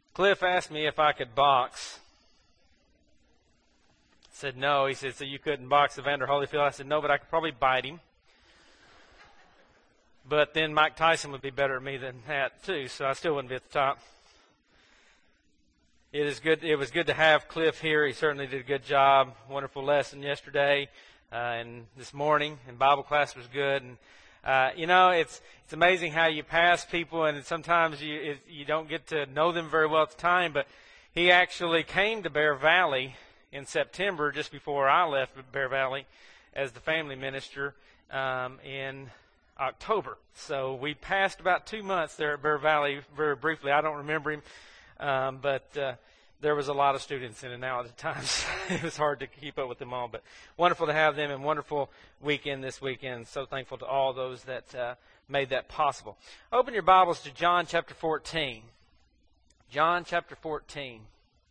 Cliff asked me if I could box. I said no. He said, so you couldn't box Evander Holyfield? I said no, but I could probably bite him. But then Mike Tyson would be better at me than that too, so I still wouldn't be at the top. It is good. It was good to have Cliff here. He certainly did a good job. Wonderful lesson yesterday and this morning, and Bible class was good. And it's amazing how you pass people, and sometimes you don't get to know them very well at the time. But he actually came to Bear Valley in September, just before I left Bear Valley, as the family minister in October. So we passed about 2 months there at Bear Valley very briefly. I don't remember him, but there was a lot of students in and out at times. It was hard to keep up with them all, but wonderful to have them, and wonderful weekend this weekend. So thankful to all those that made that possible. Open your Bibles to John chapter 14. John chapter 14.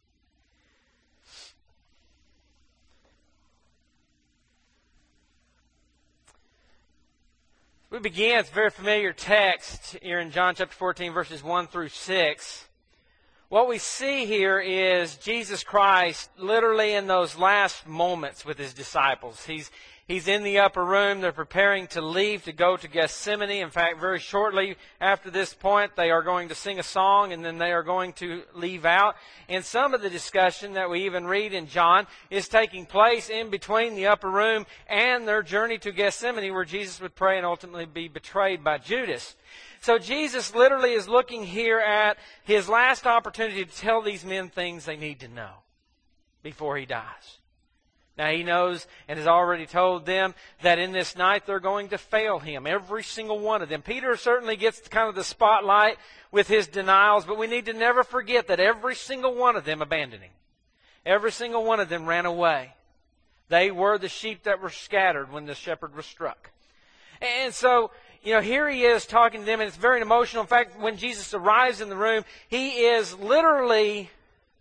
We begin, it's a very familiar text here in John chapter 14, verses 1 through 6. What we see here is Jesus Christ literally in those last moments with His disciples. He's in the upper room. They're preparing to leave to go to Gethsemane. In fact, very shortly after this point, they are going to sing a song, and then they are going to leave out. And some of the discussion that we even read in John is taking place in between the upper room and their journey to Gethsemane, where Jesus would pray and ultimately be betrayed by Judas. So Jesus literally is looking here at His last opportunity to tell these men things they need to know before He dies. Now He knows and has already told them that in this night they're going to fail Him, every single one of them. Peter certainly gets kind of the spotlight with his denials, but we need to never forget that every single one of them abandoned Him. Every single one of them ran away. They were the sheep that were scattered when the shepherd was struck. And so, here He is talking to them, and it's very emotional. In fact, when Jesus arrives in the room, He is literally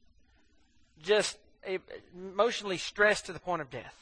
just emotionally stressed to the point of death.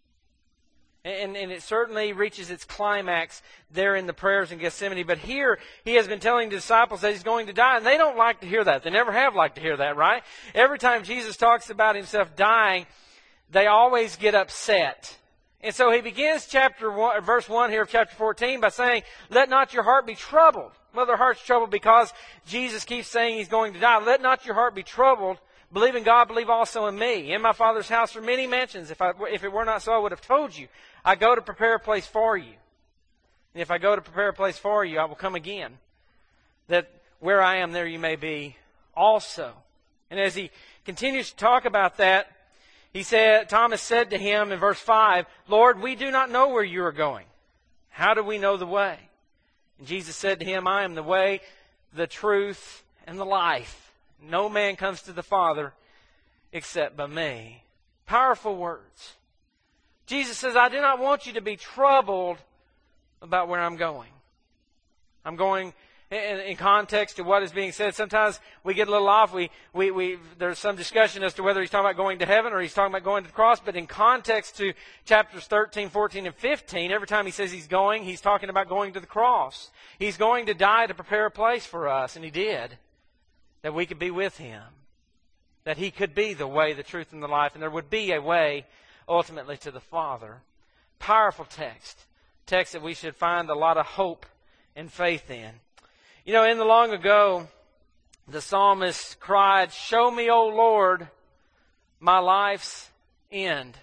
And it certainly reaches its climax there in the prayers in Gethsemane. But here, He has been telling the disciples that He's going to die, and they don't like to hear that. They never have liked to hear that, right? Every time Jesus talks about Himself dying, they always get upset. And so He begins verse 1 here of chapter 14 by saying, let not your heart be troubled. Well, their heart's troubled because Jesus keeps saying He's going to die. Let not your heart be troubled. Believe in God, believe also in me. In my Father's house are many mansions. If it were not so, I would have told you. I go to prepare a place for you. And if I go to prepare a place for you, I will come again, that where I am, there you may be also. And as He continues to talk about that, Thomas said to Him in verse 5, Lord, we do not know where you are going. How do we know the way? And Jesus said to him, I am the way, the truth, and the life. No man comes to the Father except by me. Powerful words. Jesus says, I do not want you to be troubled about where I'm going. I'm going in context to what is being said. Sometimes we get a little off. There's some discussion as to whether He's talking about going to heaven or He's talking about going to the cross. But in context to chapters 13, 14, and 15, every time He says He's going, He's talking about going to the cross. He's going to die to prepare a place for us, and He did. That we could be with Him. That He could be the way, the truth, and the life. And there would be a way ultimately to the Father. Powerful text. Text that we should find a lot of hope and faith in. In the long ago, the psalmist cried, show me, O Lord, my life's end.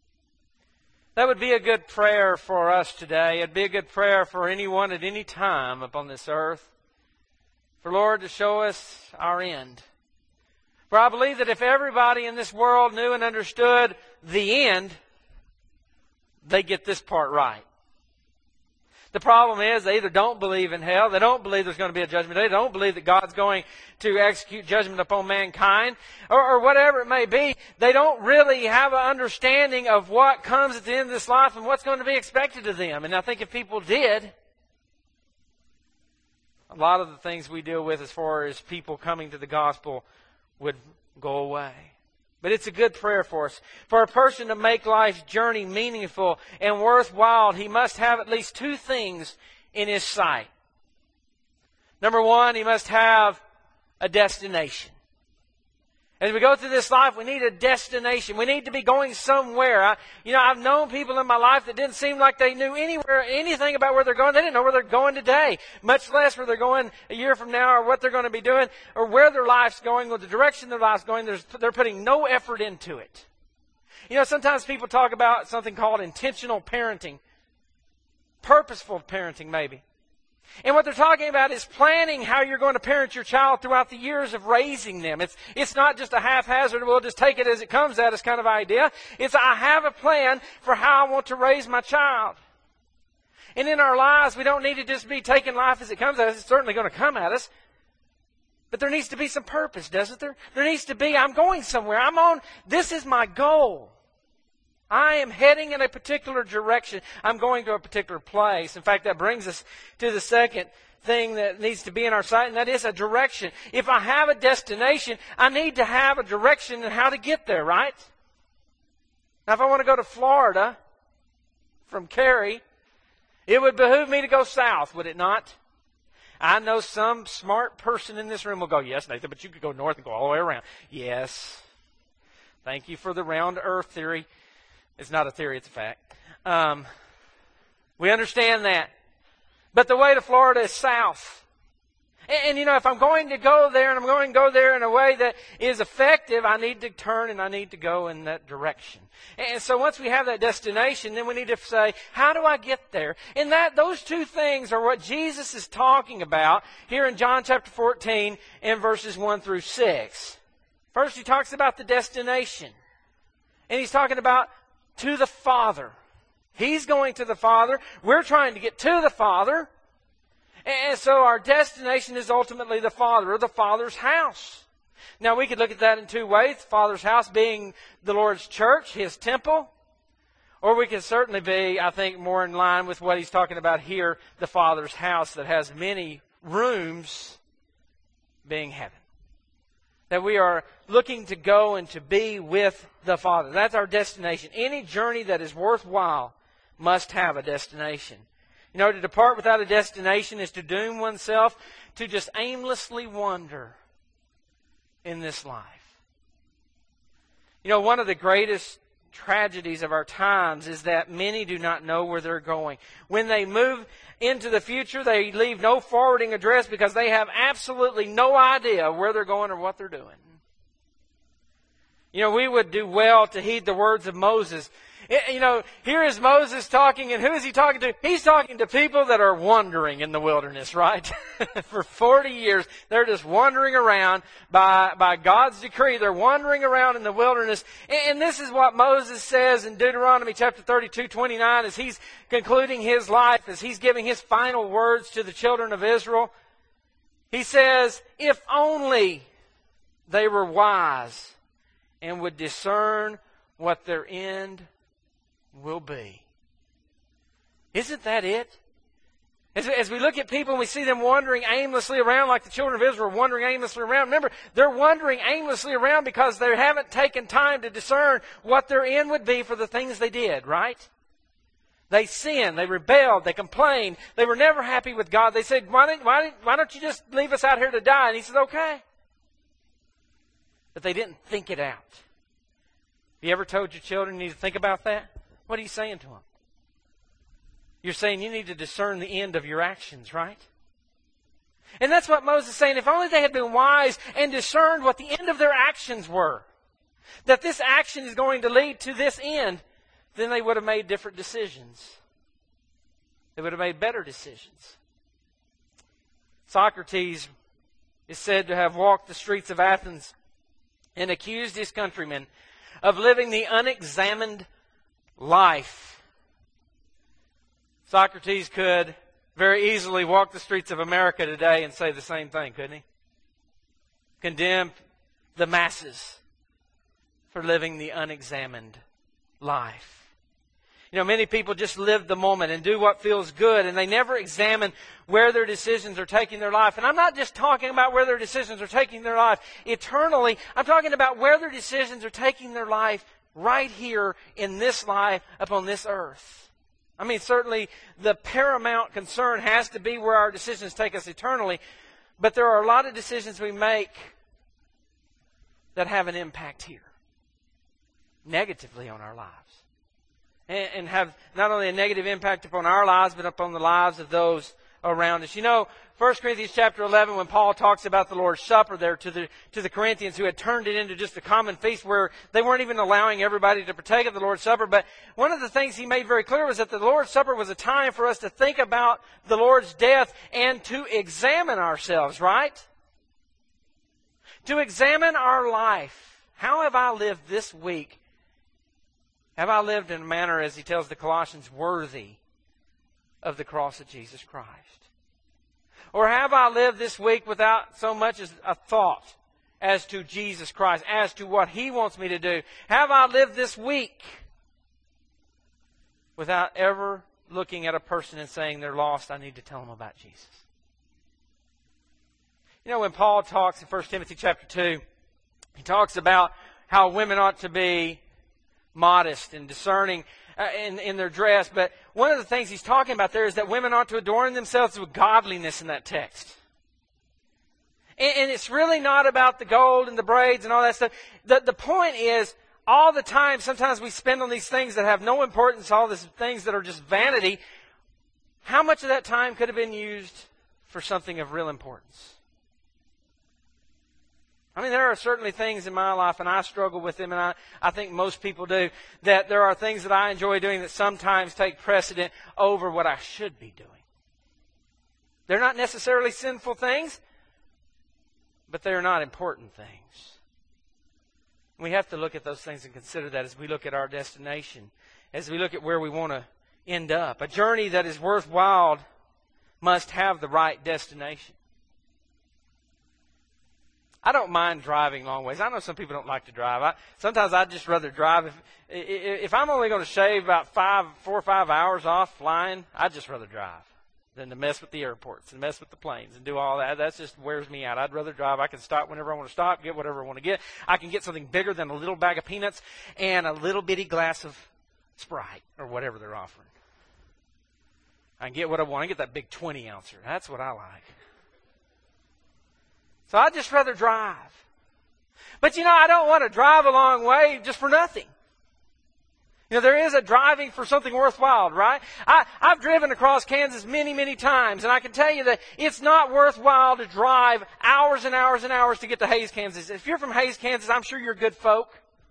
That would be a good prayer for us today. It'd be a good prayer for anyone at any time upon this earth. For Lord to show us our end. For I believe that if everybody in this world knew and understood the end, they get this part right. The problem is they either don't believe in hell, they don't believe there's going to be a judgment day, they don't believe that God's going to execute judgment upon mankind, or whatever it may be. They don't really have an understanding of what comes at the end of this life and what's going to be expected of them. And I think if people did, a lot of the things we deal with as far as people coming to the gospel would go away. But it's a good prayer for us. For a person to make life's journey meaningful and worthwhile, he must have at least two things in his sight. Number one, he must have a destination. As we go through this life, we need a destination. We need to be going somewhere. I've known people in my life that didn't seem like they knew anything about where they're going. They didn't know where they're going today, much less where they're going a year from now or what they're going to be doing or where their life's going or the direction their life's going. They're putting no effort into it. Sometimes people talk about something called intentional parenting, purposeful parenting maybe. And what they're talking about is planning how you're going to parent your child throughout the years of raising them. It's not just a haphazard, we'll just take it as it comes at us kind of idea. It's I have a plan for how I want to raise my child. And in our lives, we don't need to just be taking life as it comes at us. It's certainly going to come at us. But there needs to be some purpose, doesn't there? There needs to be, I'm going somewhere. This is my goal. I am heading in a particular direction. I'm going to a particular place. In fact, that brings us to the second thing that needs to be in our sight, and that is a direction. If I have a destination, I need to have a direction and how to get there, right? Now, if I want to go to Florida from Cary, it would behoove me to go south, would it not? I know some smart person in this room will go, yes, Nathan, but you could go north and go all the way around. Yes. Thank you for the round earth theory. It's not a theory, it's a fact. We understand that. But the way to Florida is south. And if I'm going to go there and I'm going to go there in a way that is effective, I need to turn and I need to go in that direction. And so once we have that destination, then we need to say, how do I get there? And those two things are what Jesus is talking about here in John chapter 14 and verses 1 through 6. First, he talks about the destination. And he's talking about to the Father. He's going to the Father. We're trying to get to the Father. And so our destination is ultimately the Father or the Father's house. Now we could look at that in two ways. The Father's house being the Lord's church, His temple. Or we could certainly be, I think, more in line with what he's talking about here, the Father's house that has many rooms being heaven. That we are looking to go and to be with the Father. That's our destination. Any journey that is worthwhile must have a destination. To depart without a destination is to doom oneself to just aimlessly wander in this life. One of the greatest tragedies of our times is that many do not know where they're going. When they move into the future, they leave no forwarding address because they have absolutely no idea where they're going or what they're doing. We would do well to heed the words of Moses. Here is Moses talking, and who is he talking to? He's talking to people that are wandering in the wilderness, right? For 40 years, they're just wandering around by God's decree. They're wandering around in the wilderness. And this is what Moses says in Deuteronomy chapter 32:29 as he's concluding his life, as he's giving his final words to the children of Israel. He says, if only they were wise and would discern what their end will be. Isn't that it? As we look at people and we see them wandering aimlessly around like the children of Israel wandering aimlessly around, remember, they're wandering aimlessly around because they haven't taken time to discern what their end would be for the things they did, right? They sinned, they rebelled, they complained, they were never happy with God. They said, why don't you just leave us out here to die? And He said, okay. But they didn't think it out. Have you ever told your children you need to think about that? What are you saying to them? You're saying you need to discern the end of your actions, right? And that's what Moses is saying. If only they had been wise and discerned what the end of their actions were, that this action is going to lead to this end, then they would have made different decisions. They would have made better decisions. Socrates is said to have walked the streets of Athens and accused his countrymen of living the unexamined life. Socrates could very easily walk the streets of America today and say the same thing, couldn't he? Condemn the masses for living the unexamined life. Many people just live the moment and do what feels good, and they never examine where their decisions are taking their life. And I'm not just talking about where their decisions are taking their life eternally. I'm talking about where their decisions are taking their life right here in this life upon this earth. I mean, certainly the paramount concern has to be where our decisions take us eternally, but there are a lot of decisions we make that have an impact here, negatively on our lives. And have not only a negative impact upon our lives, but upon the lives of those around us. You know, 1 Corinthians chapter 11, when Paul talks about the Lord's Supper there to the Corinthians who had turned it into just a common feast where they weren't even allowing everybody to partake of the Lord's Supper. But one of the things he made very clear was that the Lord's Supper was a time for us to think about the Lord's death and to examine ourselves, right? To examine our life. How have I lived this week? Have I lived in a manner, as he tells the Colossians, worthy of the cross of Jesus Christ? Or have I lived this week without so much as a thought as to Jesus Christ, as to what He wants me to do? Have I lived this week without ever looking at a person and saying they're lost, I need to tell them about Jesus? You know, when Paul talks in 1 Timothy chapter 2, he talks about how women ought to be modest and discerning in their dress. But one of the things he's talking about there is that women ought to adorn themselves with godliness in that text. And it's really not about the gold and the braids and all that stuff. The point is, all the time, sometimes we spend on these things that have no importance, all these things that are just vanity. How much of that time could have been used for something of real importance? I mean, there are certainly things in my life, and I struggle with them, and I think most people do, that there are things that I enjoy doing that sometimes take precedent over what I should be doing. They're not necessarily sinful things, but they're not important things. We have to look at those things and consider that as we look at our destination, as we look at where we want to end up. A journey that is worthwhile must have the right destination. I don't mind driving long ways. I know some people don't like to drive. Sometimes I'd just rather drive. If I'm only going to shave about 4 or 5 hours off flying, I'd just rather drive than to mess with the airports and mess with the planes and do all that. That just wears me out. I'd rather drive. I can stop whenever I want to stop, get whatever I want to get. I can get something bigger than a little bag of peanuts and a little bitty glass of Sprite or whatever they're offering. I can get what I want. I can get that big 20-ouncer. That's what I like. So I'd just rather drive. But you know, I don't want to drive a long way just for nothing. You know, there is a driving for something worthwhile, right? I've driven across Kansas many, many times, and I can tell you that it's not worthwhile to drive hours and hours and hours to get to Hays, Kansas. If you're from Hays, Kansas, I'm sure you're good folk.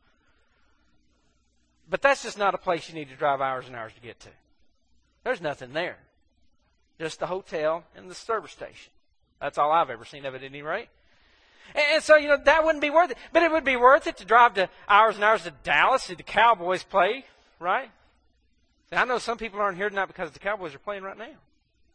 But that's just not a place you need to drive hours and hours to get to. There's nothing there. Just the hotel and the service station. That's all I've ever seen of it at any rate. And so, you know, that wouldn't be worth it. But it would be worth it to drive to hours and hours to Dallas, see the Cowboys play, right? See, I know some people aren't here tonight because the Cowboys are playing right now.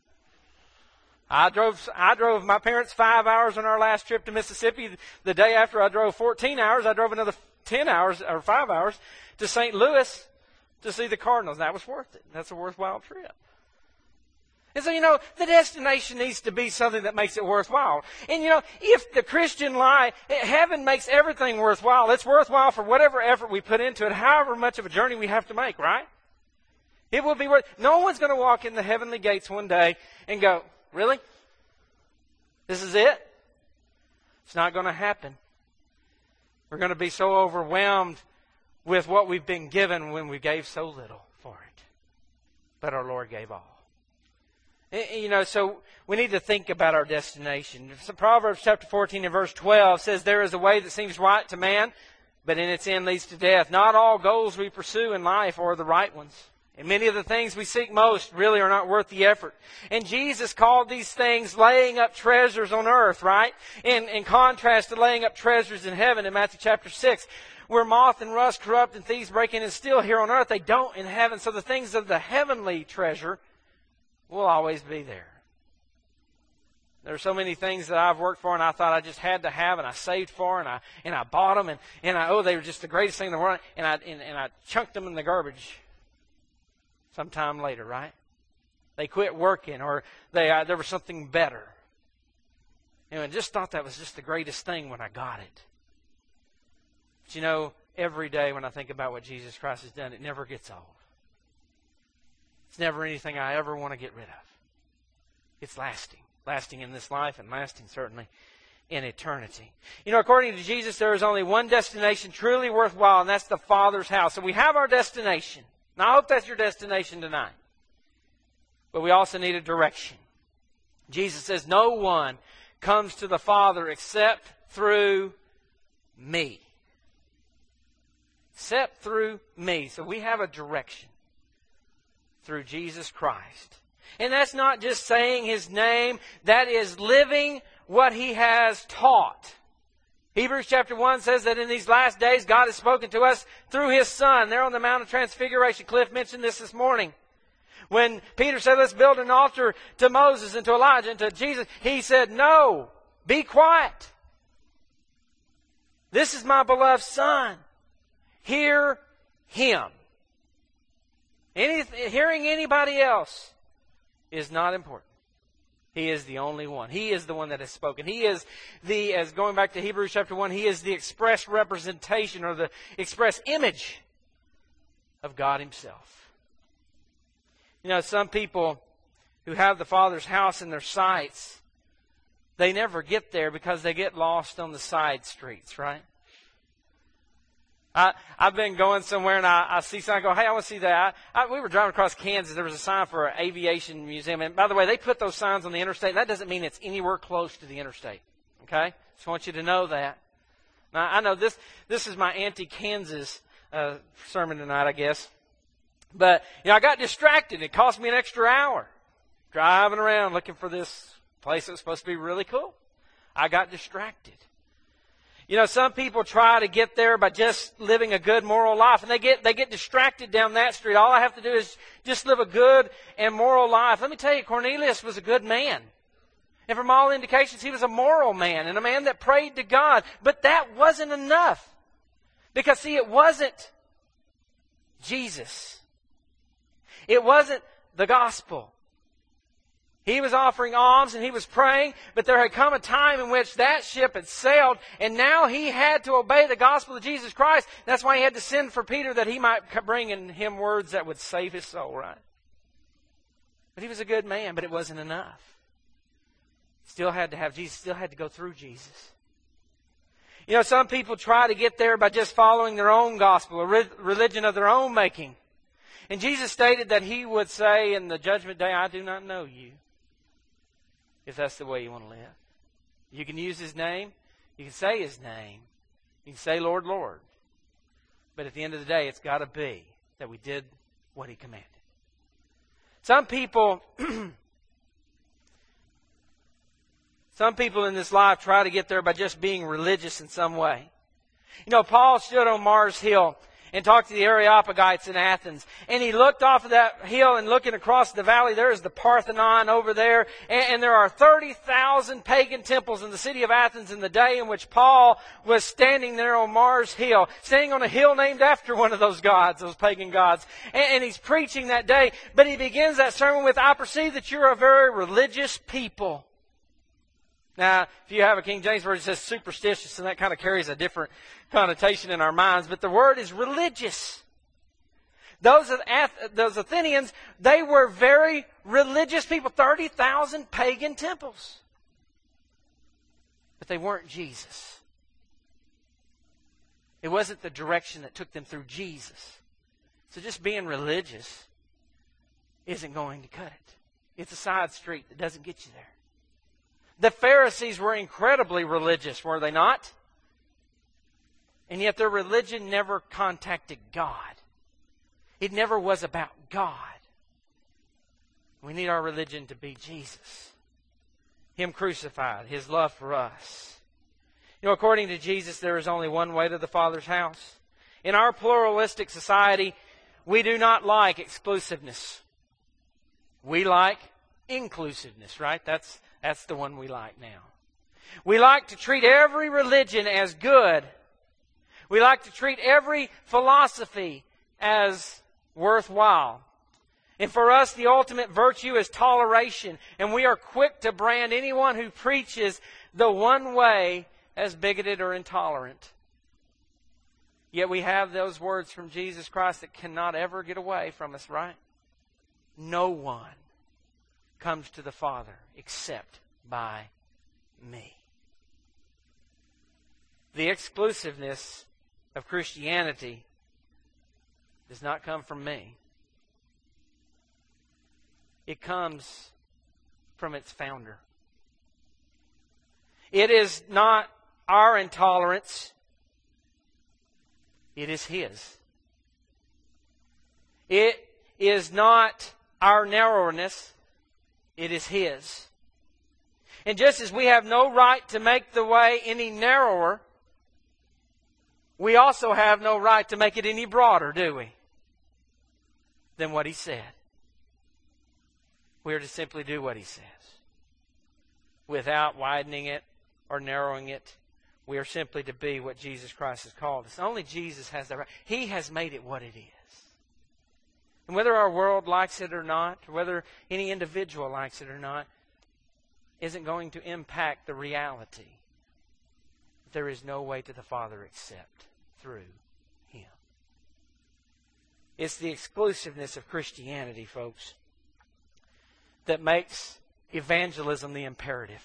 I drove my parents 5 hours on our last trip to Mississippi. The day after I drove 14 hours, I drove another 10 hours or 5 hours to St. Louis to see the Cardinals. That was worth it. That's a worthwhile trip. And so, you know, the destination needs to be something that makes it worthwhile. And, you know, if the Christian life, heaven makes everything worthwhile. It's worthwhile for whatever effort we put into it, however much of a journey we have to make, right? It will be worth. No one's going to walk in the heavenly gates one day and go, really? This is it? It's not going to happen. We're going to be so overwhelmed with what we've been given when we gave so little for it. But our Lord gave all. You know, so we need to think about our destination. So Proverbs chapter 14 and verse 12 says, there is a way that seems right to man, but in its end leads to death. Not all goals we pursue in life are the right ones. And many of the things we seek most really are not worth the effort. And Jesus called these things laying up treasures on earth, right? In contrast to laying up treasures in heaven in Matthew chapter 6, where moth and rust corrupt and thieves break in and steal here on earth, they don't in heaven. So the things of the heavenly treasure will always be there. There are so many things that I've worked for and I thought I just had to have and I saved for and I bought them and they were just the greatest thing in the world and I chunked them in the garbage sometime later, right? They quit working or there was something better. And I just thought that was just the greatest thing when I got it. But you know, every day when I think about what Jesus Christ has done, it never gets old. It's never anything I ever want to get rid of. It's lasting. Lasting in this life and lasting certainly in eternity. You know, according to Jesus, there is only one destination truly worthwhile, and that's the Father's house. So we have our destination. And I hope that's your destination tonight. But we also need a direction. Jesus says, no one comes to the Father except through me. Except through me. So we have a direction through Jesus Christ. And that's not just saying His name. That is living what He has taught. Hebrews chapter 1 says that in these last days God has spoken to us through His Son. There on the Mount of Transfiguration. Cliff mentioned this morning. When Peter said, let's build an altar to Moses and to Elijah and to Jesus, he said, no, be quiet. This is my beloved Son. Hear Him. Hearing anybody else is not important. He is the only one. He is the one that has spoken. He is as going back to Hebrews chapter 1, He is the express representation or the express image of God Himself. You know, some people who have the Father's house in their sights, they never get there because they get lost on the side streets, right? I've been going somewhere and I see something, I go, hey, I want to see that. We were driving across Kansas. There was a sign for an aviation museum. And by the way, they put those signs on the interstate. That doesn't mean it's anywhere close to the interstate. Okay? Just want you to know that. Now, I know this is my anti-Kansas sermon tonight, I guess. But, you know, I got distracted. It cost me an extra hour driving around looking for this place that was supposed to be really cool. I got distracted. You know, some people try to get there by just living a good moral life, and they get distracted down that street. All I have to do is just live a good and moral life. Let me tell you, Cornelius was a good man. And from all indications, he was a moral man and a man that prayed to God. But that wasn't enough. Because, see, it wasn't Jesus. It wasn't the gospel. He was offering alms and he was praying, but there had come a time in which that ship had sailed, and now he had to obey the gospel of Jesus Christ. That's why he had to send for Peter, that he might bring in him words that would save his soul, right? But he was a good man, but it wasn't enough. Still had to have Jesus, still had to go through Jesus. You know, some people try to get there by just following their own gospel, a religion of their own making. And Jesus stated that He would say in the judgment day, I do not know you. If that's the way you want to live. You can use His name. You can say His name. You can say, Lord, Lord. But at the end of the day, it's got to be that we did what He commanded. Some people in this life try to get there by just being religious in some way. You know, Paul stood on Mars Hill and talked to the Areopagites in Athens. And he looked off of that hill, and looking across the valley, there is the Parthenon over there. And there are 30,000 pagan temples in the city of Athens in the day in which Paul was standing there on Mars Hill, standing on a hill named after one of those gods, those pagan gods. And he's preaching that day. But he begins that sermon with, I perceive that you're a very religious people. Now, if you have a King James Version, it says superstitious, and that kind of carries a different connotation in our minds. But the word is religious. Those Athenians, they were very religious people. 30,000 pagan temples. But they weren't Jesus. It wasn't the direction that took them through Jesus. So just being religious isn't going to cut it. It's a side street that doesn't get you there. The Pharisees were incredibly religious, were they not? And yet their religion never contacted God. It never was about God. We need our religion to be Jesus. Him crucified, His love for us. You know, according to Jesus, there is only one way to the Father's house. In our pluralistic society, we do not like exclusiveness. We like inclusiveness, right? That's the one we like now. We like to treat every religion as good. We like to treat every philosophy as worthwhile. And for us, the ultimate virtue is toleration. And we are quick to brand anyone who preaches the one way as bigoted or intolerant. Yet we have those words from Jesus Christ that cannot ever get away from us, right? No one comes to the Father except by me. The exclusiveness of Christianity does not come from me. It comes from its founder. It is not our intolerance. It is His. It is not our narrowness. It is His. And just as we have no right to make the way any narrower, we also have no right to make it any broader, do we? Than what He said. We are to simply do what He says. Without widening it or narrowing it. We are simply to be what Jesus Christ has called us. Only Jesus has that right. He has made it what it is. And whether our world likes it or not, or whether any individual likes it or not, isn't going to impact the reality. There is no way to the Father except through Him. It's the exclusiveness of Christianity, folks, that makes evangelism the imperative.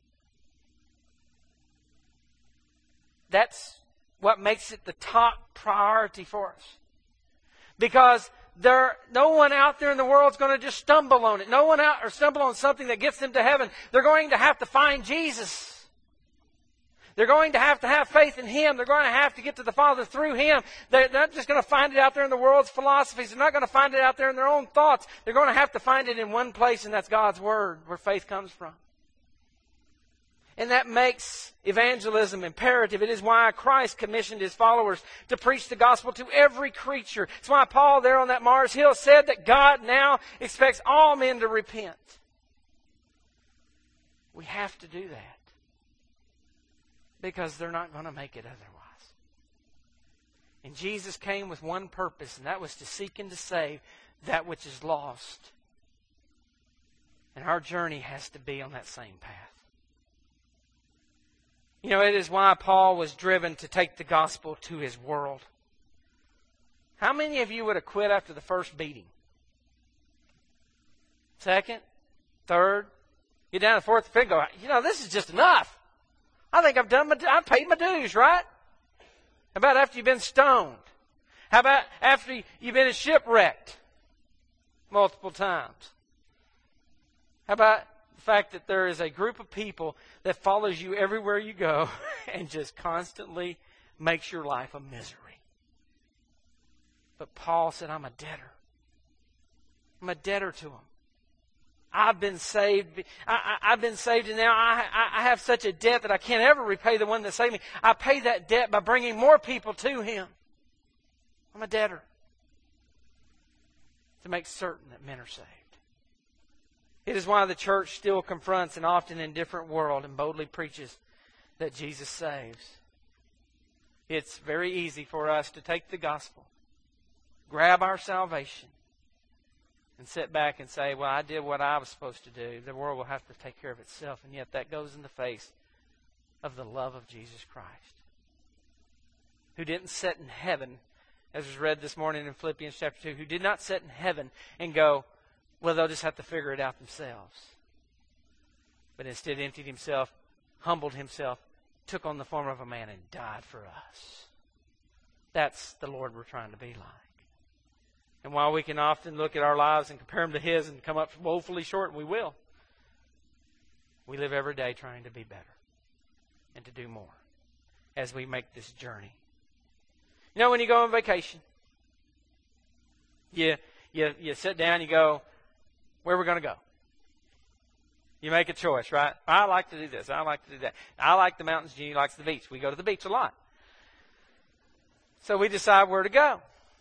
That's what makes it the top priority for us. Because no one out there in the world is going to just stumble on it. No one out or stumble on something that gets them to heaven. They're going to have to find Jesus. They're going to have faith in Him. They're going to have to get to the Father through Him. They're not just going to find it out there in the world's philosophies. They're not going to find it out there in their own thoughts. They're going to have to find it in one place, and that's God's Word, where faith comes from. And that makes evangelism imperative. It is why Christ commissioned His followers to preach the gospel to every creature. It's why Paul there on that Mars Hill said that God now expects all men to repent. We have to do that. Because they're not going to make it otherwise. And Jesus came with one purpose, and that was to seek and to save that which is lost. And our journey has to be on that same path. You know, it is why Paul was driven to take the gospel to his world. How many of you would have quit after the first beating? Second? Third? Get down to the fourth, fifth, go, you know, this is just enough. I think I've paid my dues, right? How about after you've been stoned? How about after you've been shipwrecked multiple times? How about the fact that there is a group of people that follows you everywhere you go and just constantly makes your life a misery? But Paul said, I'm a debtor. I'm a debtor to them. I've been saved. I've been saved, and now I have such a debt that I can't ever repay the one that saved me. I pay that debt by bringing more people to Him. I'm a debtor to make certain that men are saved. It is why the church still confronts an often indifferent world and boldly preaches that Jesus saves. It's very easy for us to take the gospel, grab our salvation, and sit back and say, well, I did what I was supposed to do. The world will have to take care of itself. And yet that goes in the face of the love of Jesus Christ, who didn't sit in heaven, as was read this morning in Philippians chapter 2, who did not sit in heaven and go, well, they'll just have to figure it out themselves. But instead emptied Himself, humbled Himself, took on the form of a man, and died for us. That's the Lord we're trying to be like. And while we can often look at our lives and compare them to His and come up woefully short, and we will, we live every day trying to be better and to do more as we make this journey. You know, when you go on vacation, you sit down, you go, where are we going to go? You make a choice, right? I like to do this. I like to do that. I like the mountains. Jeannie likes the beach. We go to the beach a lot. So we decide where to go.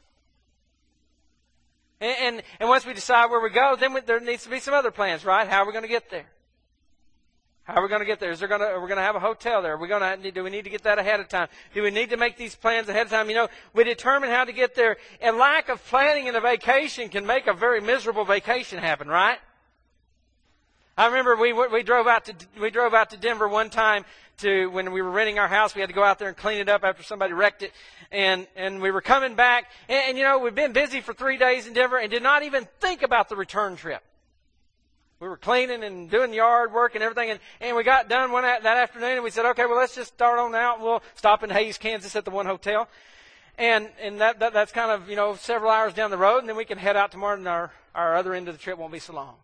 And once we decide where we go, then there needs to be some other plans, right? How are we going to get there? How are we going to get there? Are we going to have a hotel there? Do we need to get that ahead of time? Do we need to make these plans ahead of time? You know, we determine how to get there. And lack of planning in a vacation can make a very miserable vacation happen, right? I remember we drove out to Denver one time when we were renting our house. We had to go out there and clean it up after somebody wrecked it. And we were coming back. And you know, we've been busy for 3 days in Denver and did not even think about the return trip. We were cleaning and doing yard work and everything, and we got done that afternoon, and we said, okay, well, let's just start on out. We'll stop in Hays, Kansas at the one hotel. And that's kind of, several hours down the road, and then we can head out tomorrow, and our other end of the trip won't be so long.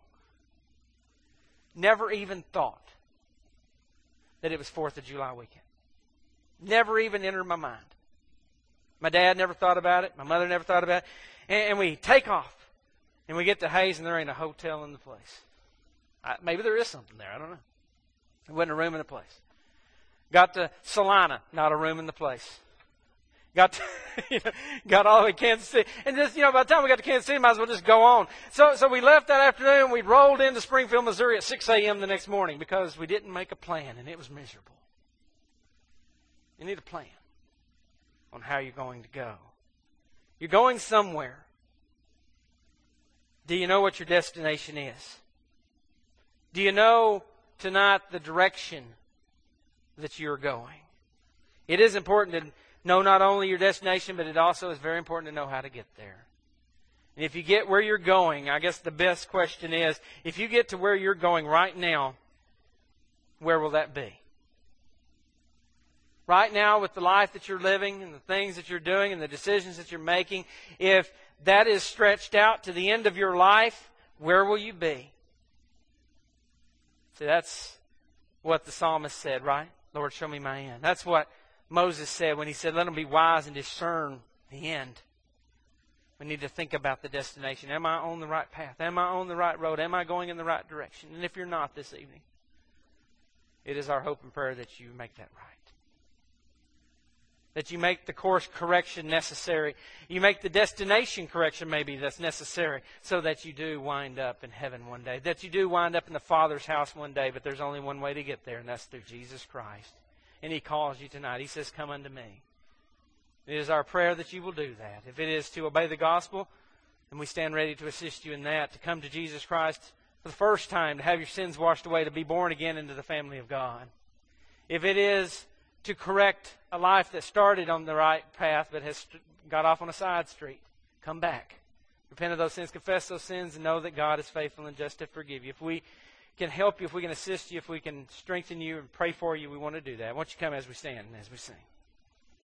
Never even thought that it was 4th of July weekend. Never even entered my mind. My dad never thought about it. My mother never thought about it. And we take off, and we get to Hays, and there ain't a hotel in the place. Maybe there is something there. I don't know. There wasn't a room in the place. Got to Salina, not a room in the place. Got all the way to Kansas City. And just, by the time we got to Kansas City, might as well just go on. So we left that afternoon. We rolled into Springfield, Missouri at 6 a.m. the next morning because we didn't make a plan, and it was miserable. You need a plan on how you're going to go. You're going somewhere. Do you know what your destination is? Do you know tonight the direction that you're going? It is important to know not only your destination, but it also is very important to know how to get there. And if you get where you're going, I guess the best question is, if you get to where you're going right now, where will that be? Right now, with the life that you're living and the things that you're doing and the decisions that you're making, if that is stretched out to the end of your life, where will you be? See, that's what the psalmist said, right? Lord, show me my end. That's what Moses said when he said, let them be wise and discern the end. We need to think about the destination. Am I on the right path? Am I on the right road? Am I going in the right direction? And if you're not this evening, it is our hope and prayer that you make that right. That you make the course correction necessary. You make the destination correction maybe that's necessary so that you do wind up in heaven one day. That you do wind up in the Father's house one day, but there's only one way to get there, and that's through Jesus Christ. And He calls you tonight. He says, come unto me. It is our prayer that you will do that. If it is to obey the gospel, then we stand ready to assist you in that, to come to Jesus Christ for the first time, to have your sins washed away, to be born again into the family of God. If it is to correct a life that started on the right path but has got off on a side street, come back. Repent of those sins, confess those sins, and know that God is faithful and just to forgive you. If we can help you, if we can assist you, if we can strengthen you and pray for you, we want to do that. I want you to come as we stand and as we sing.